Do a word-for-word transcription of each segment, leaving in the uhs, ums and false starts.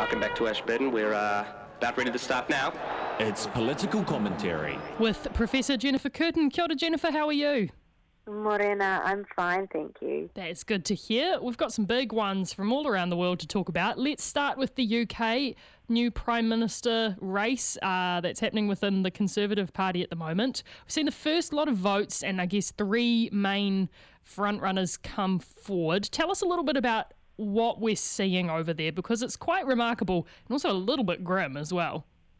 Welcome back to Ashburton. We're uh, about ready to start now. It's political commentary with Professor Jennifer Curtin. Kia ora, Jennifer, how are you? Morena, I'm fine, thank you. That's good to hear. We've got some big ones from all around the world to talk about. Let's start with the U K. New Prime Minister race uh, that's happening within the Conservative Party at the moment. We've seen the first lot of votes and I guess three main frontrunners come forward. Tell us a little bit about what we're seeing over there, because it's quite remarkable and also a little bit grim as well.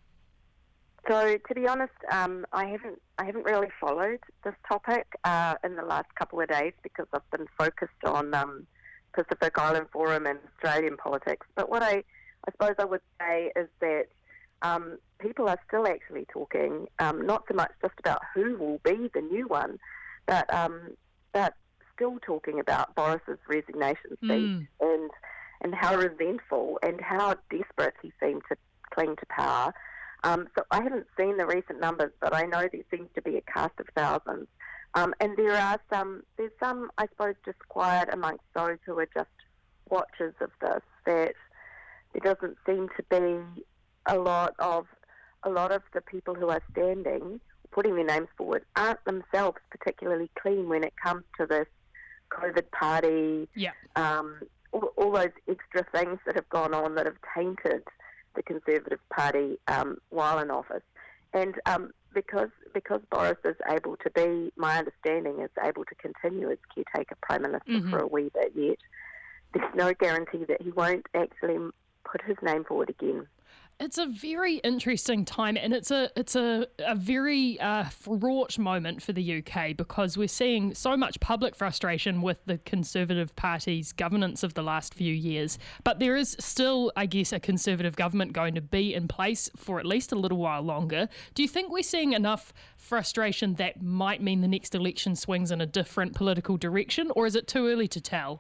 So, to be honest, um, I haven't I haven't really followed this topic uh, in the last couple of days because I've been focused on um, Pacific Island Forum and Australian politics. But what I, I suppose I would say is that um, people are still actually talking, um, not so much just about who will be the new one, but um, but still talking about Boris's resignation speech mm. and and how resentful and how desperate he seemed to cling to power. Um, so I haven't seen the recent numbers, but I know there seems to be a cast of thousands. Um, and there are some, there's some, I suppose, disquiet amongst those who are just watchers of this, that there doesn't seem to be a lot of, a lot of the people who are standing, putting their names forward, aren't themselves particularly clean when it comes to this COVID party, yeah. um, all, all those extra things that have gone on that have tainted the Conservative Party um, while in office. And um, because because Boris is able to be, my understanding is able to continue as caretaker Prime Minister mm-hmm. for a wee bit yet, there's no guarantee that he won't actually put his name forward again. It's a very interesting time, and it's a it's a, a very uh, fraught moment for the U K, because we're seeing so much public frustration with the Conservative Party's governance of the last few years. But there is still, I guess, a Conservative government going to be in place for at least a little while longer. Do you think we're seeing enough frustration that might mean the next election swings in a different political direction, or is it too early to tell?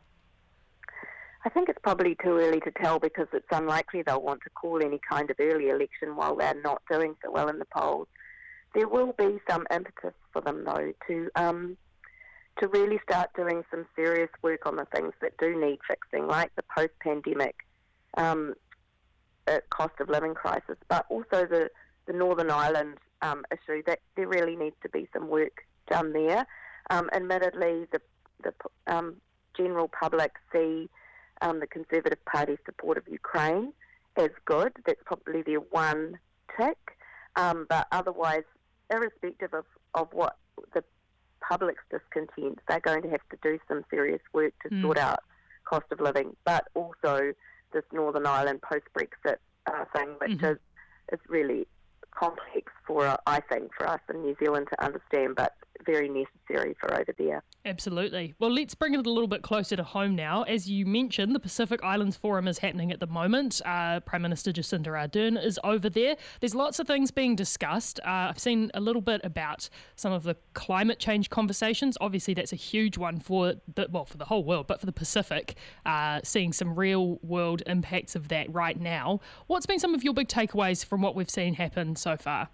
I think it's probably too early to tell, because it's unlikely they'll want to call any kind of early election while they're not doing so well in the polls. There will be some impetus for them, though, to um, to really start doing some serious work on the things that do need fixing, like the post-pandemic um, uh, cost of living crisis, but also the, the Northern Ireland um, issue, that there really needs to be some work done there. Um, admittedly, the, the um, general public see Um, the Conservative Party's support of Ukraine is good. That's probably their one tick. Um, but otherwise, irrespective of, of what the public's discontent, they're going to have to do some serious work to mm. sort out cost of living, but also this Northern Ireland post-Brexit uh, thing, which mm-hmm. is, is really complex for, uh, I think, for us in New Zealand to understand, but very necessary for over there. Absolutely. Well, let's bring it a little bit closer to home now. As you mentioned, the Pacific Islands Forum is happening at the moment. Uh, Prime Minister Jacinda Ardern is over there. There's lots of things being discussed. Uh, I've seen a little bit about some of the climate change conversations. Obviously, that's a huge one for the, well, for the whole world, but for the Pacific, uh, seeing some real world impacts of that right now. What's been some of your big takeaways from what we've seen happen so far?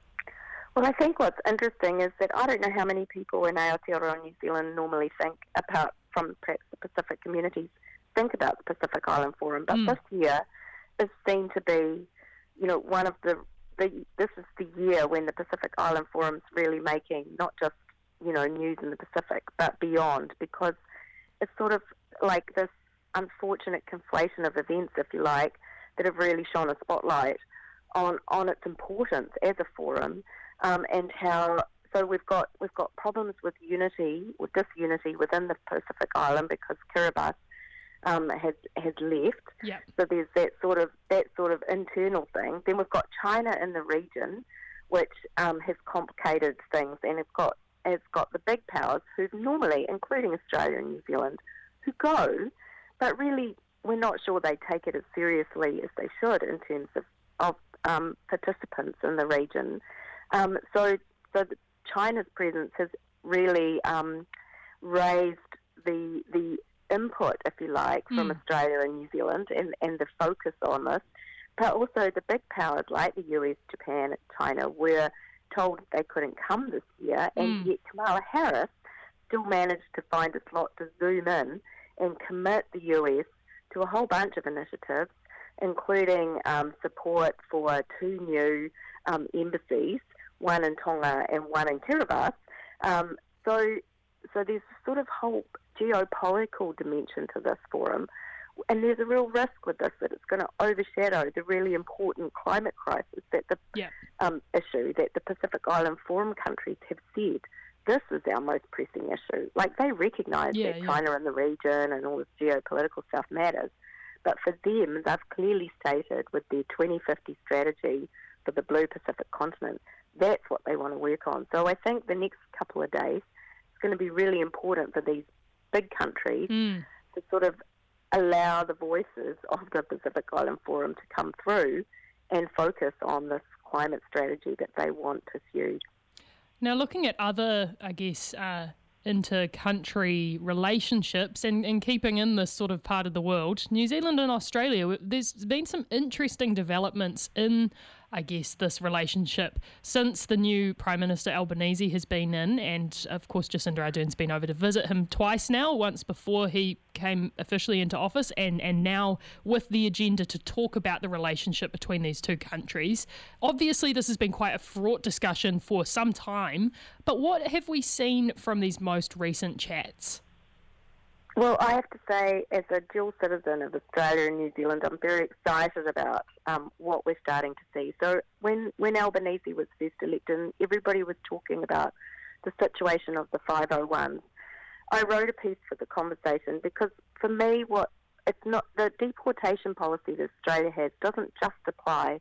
Well, I think what's interesting is that I don't know how many people in Aotearoa New Zealand normally think, apart from perhaps the Pacific communities, think about the Pacific Island Forum, but mm. this year is seen to be, you know, one of the, the, this is the year when the Pacific Island Forum's really making not just, you know, news in the Pacific, but beyond, because it's sort of like this unfortunate conflation of events, if you like, that have really shone a spotlight on, on its importance as a forum. Um, and how so we've got we've got problems with unity, with disunity within the Pacific Island, because Kiribati um, has has left. Yep. So there's that sort of that sort of internal thing. Then we've got China in the region, which um, has complicated things, and it's got it's got the big powers who normally, including Australia and New Zealand, who go, but really we're not sure they take it as seriously as they should in terms of of um, participants in the region. Um, so, so China's presence has really um, raised the the input, if you like, from mm. Australia and New Zealand, and, and the focus on this. But also the big powers like the U S, Japan, and China were told they couldn't come this year, and mm. yet Kamala Harris still managed to find a slot to zoom in and commit the U S to a whole bunch of initiatives, including um, support for two new um, embassies, one in Tonga and one in Kiribati. Um, so, so there's a sort of whole geopolitical dimension to this forum, and there's a real risk with this that it's going to overshadow the really important climate crisis that the Yeah. um, issue that the Pacific Island Forum countries have said. This is our most pressing issue. Like, they recognise Yeah, that yeah. China and the region and all this geopolitical stuff matters, but for them, they've clearly stated with their twenty fifty strategy for the Blue Pacific continent, that's what they want to work on. So I think the next couple of days is going to be really important for these big countries Mm. to sort of allow the voices of the Pacific Island Forum to come through and focus on this climate strategy that they want pursued. Now, looking at other, I guess, uh, inter-country relationships and, and keeping in this sort of part of the world, New Zealand and Australia, there's been some interesting developments in, I guess, this relationship since the new Prime Minister Albanese has been in, and of course Jacinda Ardern's been over to visit him twice now, once before he came officially into office, and, and now with the agenda to talk about the relationship between these two countries. Obviously this has been quite a fraught discussion for some time, but what have we seen from these most recent chats? Well, I have to say, as a dual citizen of Australia and New Zealand, I'm very excited about um, what we're starting to see. So when, when Albanese was first elected, everybody was talking about the situation of the five oh ones. I wrote a piece for The Conversation because, for me, what it's not the deportation policy that Australia has doesn't just apply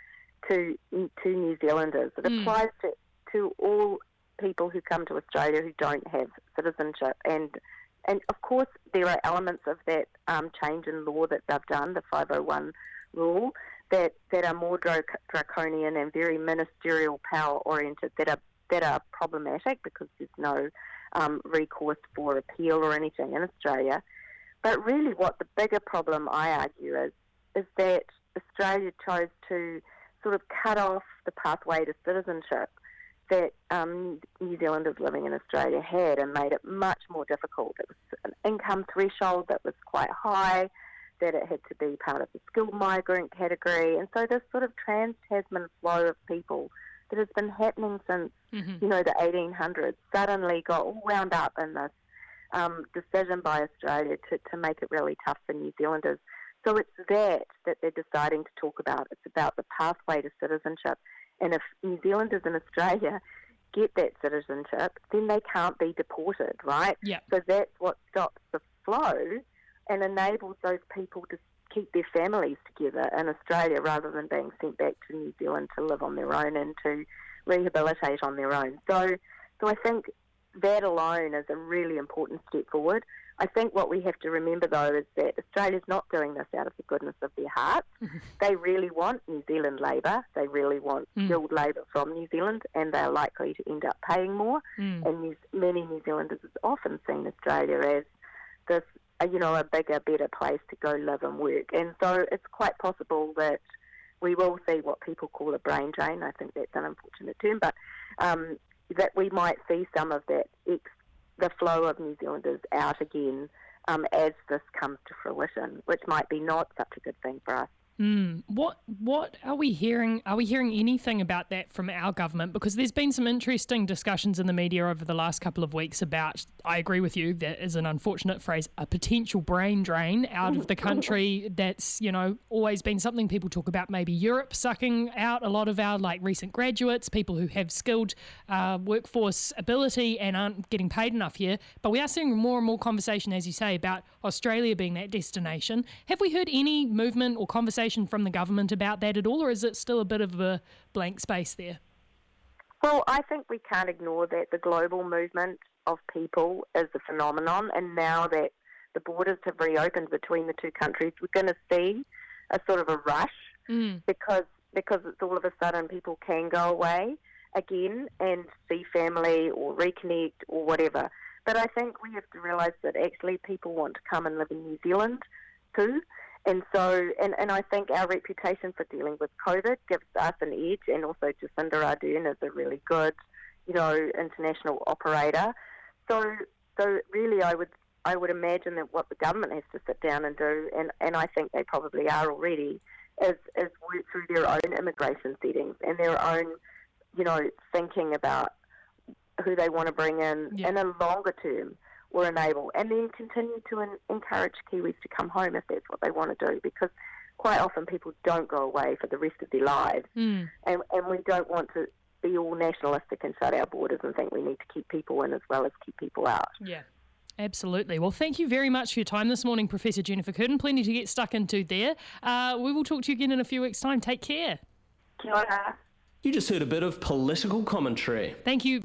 to to New Zealanders. It Mm. applies to, to all people who come to Australia who don't have citizenship. And And of course, there are elements of that um, change in law that they've done, the five oh one rule, that, that are more drac- draconian and very ministerial power oriented, that are that are problematic because there's no um, recourse for appeal or anything in Australia. But really, what the bigger problem, I argue, is is that Australia chose to sort of cut off the pathway to citizenship that um, New Zealanders living in Australia had, and made it much more difficult. It was an income threshold that was quite high, that it had to be part of the skilled migrant category, and so this sort of trans-Tasman flow of people that has been happening since, Mm-hmm. you know, the eighteen hundreds suddenly got all wound up in this um, decision by Australia to, to make it really tough for New Zealanders. So it's that that they're deciding to talk about. It's about the pathway to citizenship. And if New Zealanders in Australia get that citizenship, then they can't be deported, right? Yeah. So that's what stops the flow and enables those people to keep their families together in Australia rather than being sent back to New Zealand to live on their own and to rehabilitate on their own. So, so I think that alone is a really important step forward. I think what we have to remember, though, is that Australia's not doing this out of the goodness of their hearts. Mm-hmm. They really want New Zealand labour. They really want Mm. skilled labour from New Zealand, and they're likely to end up paying more. Mm. And New, many New Zealanders have often seen Australia as this, uh, you know, a bigger, better place to go live and work. And so it's quite possible that we will see what people call a brain drain. I think that's an unfortunate term, but um, that we might see some of that ex- the flow of New Zealanders out again um, as this comes to fruition, which might be not such a good thing for us. Mm. What what are we hearing? Are we hearing anything about that from our government? Because there's been some interesting discussions in the media over the last couple of weeks about, I agree with you, that is an unfortunate phrase, a potential brain drain out of the country. That's, you know, always been something people talk about, maybe Europe sucking out a lot of our like recent graduates, people who have skilled uh, workforce ability and aren't getting paid enough here. But we are seeing more and more conversation, as you say, about Australia being that destination. Have we heard any movement or conversation from the government about that at all, or is it still a bit of a blank space there? Well, I think we can't ignore that the global movement of people is a phenomenon, and now that the borders have reopened between the two countries, we're going to see a sort of a rush Mm. because because it's all of a sudden people can go away again and see family or reconnect or whatever. But I think we have to realise that actually people want to come and live in New Zealand too. And so, and, and I think our reputation for dealing with COVID gives us an edge, and also Jacinda Ardern is a really good, you know, international operator. So, so really, I would I would imagine that what the government has to sit down and do, and, and I think they probably are already, is, is work through their own immigration settings and their own, you know, thinking about who they want to bring in yeah. in a longer term or enable, and then continue to en- encourage Kiwis to come home if that's what they want to do, because quite often people don't go away for the rest of their lives, mm. and, and we don't want to be all nationalistic and shut our borders and think we need to keep people in as well as keep people out. Yeah. Absolutely. Well, thank you very much for your time this morning, Professor Jennifer Curtin. Plenty to get stuck into there. Uh, we will talk to you again in a few weeks' time. Take care. Kia ora. You just heard a bit of political commentary. Thank you.